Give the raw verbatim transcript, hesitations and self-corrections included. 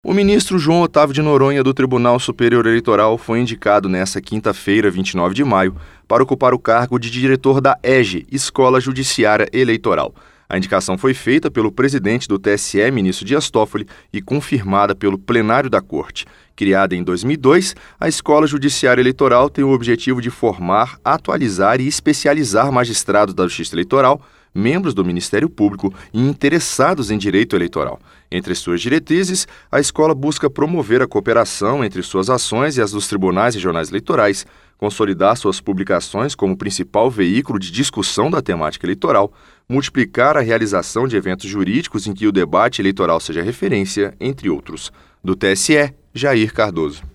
O ministro João Otávio de Noronha, do Tribunal Superior Eleitoral, foi indicado nesta quinta-feira, vinte e nove de maio, para ocupar o cargo de diretor da E J E, Escola Judiciária Eleitoral. A indicação foi feita pelo presidente do T S E, ministro Dias Toffoli, e confirmada pelo plenário da Corte. Criada em dois mil e dois, a Escola Judiciária Eleitoral tem o objetivo de formar, atualizar e especializar magistrados da Justiça Eleitoral, membros do Ministério Público e interessados em direito eleitoral. Entre suas diretrizes, a escola busca promover a cooperação entre suas ações e as dos tribunais regionais eleitorais, consolidar suas publicações como principal veículo de discussão da temática eleitoral, multiplicar a realização de eventos jurídicos em que o debate eleitoral seja referência, entre outros. Do T S E, Jair Cardoso.